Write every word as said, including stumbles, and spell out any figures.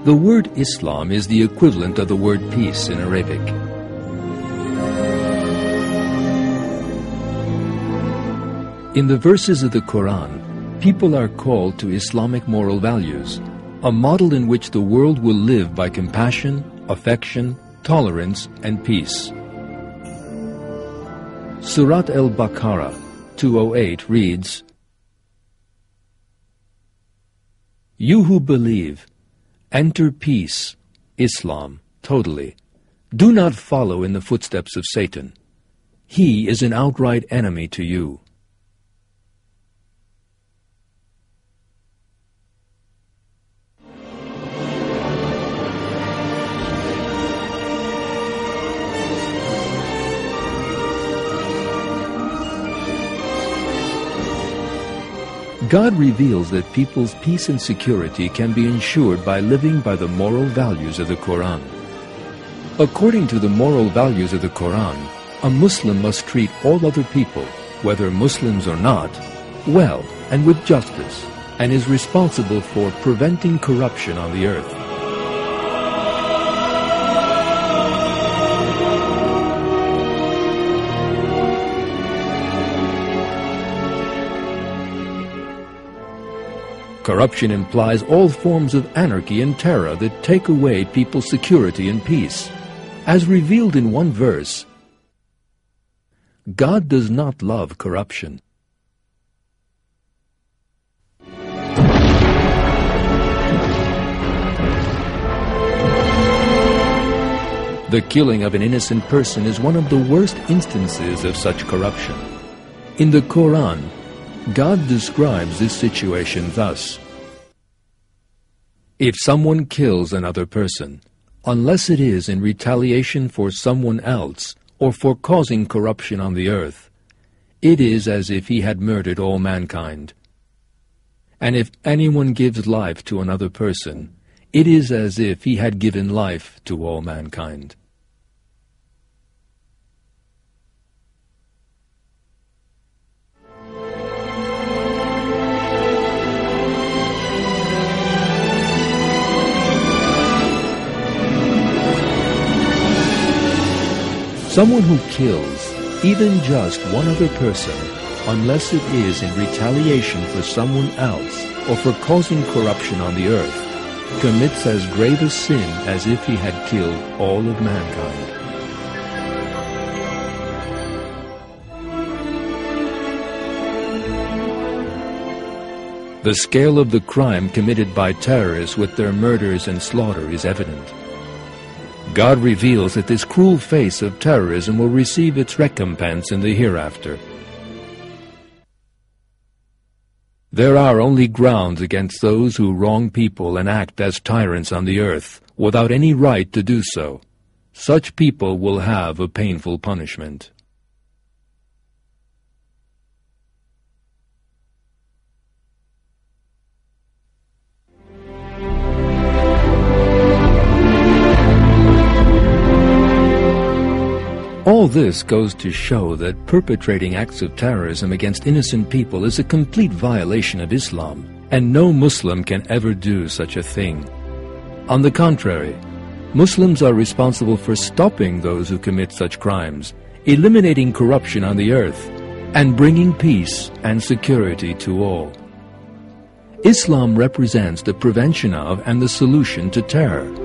The word Islam is the equivalent of the word peace in Arabic. In the verses of the Quran, people are called to Islamic moral values, a model in which the world will live by compassion, affection, tolerance, and peace. Surat al-Baqarah two oh eight reads, "You who believe, enter peace, Islam, totally. Do not follow in the footsteps of Satan. He is an outright enemy to you." God reveals that people's peace and security can be ensured by living by the moral values of the Quran. According to the moral values of the Quran, a Muslim must treat all other people, whether Muslims or not, well and with justice, and is responsible for preventing corruption on the earth. Corruption implies all forms of anarchy and terror that take away people's security and peace. As revealed in one verse, God does not love corruption. The killing of an innocent person is one of the worst instances of such corruption. In the Quran, God describes this situation thus: "If someone kills another person, unless it is in retaliation for someone else or for causing corruption on the earth, it is as if he had murdered all mankind. And if anyone gives life to another person, it is as if he had given life to all mankind." Someone who kills even just one other person, unless it is in retaliation for someone else or for causing corruption on the earth, commits as grave a sin as if he had killed all of mankind. The scale of the crime committed by terrorists with their murders and slaughter is evident. God reveals that this cruel face of terrorism will receive its recompense in the hereafter. There are only grounds against those who wrong people and act as tyrants on the earth, without any right to do so. Such people will have a painful punishment. All this goes to show that perpetrating acts of terrorism against innocent people is a complete violation of Islam, and no Muslim can ever do such a thing. On the contrary, Muslims are responsible for stopping those who commit such crimes, eliminating corruption on the earth, and bringing peace and security to all. Islam represents the prevention of and the solution to terror.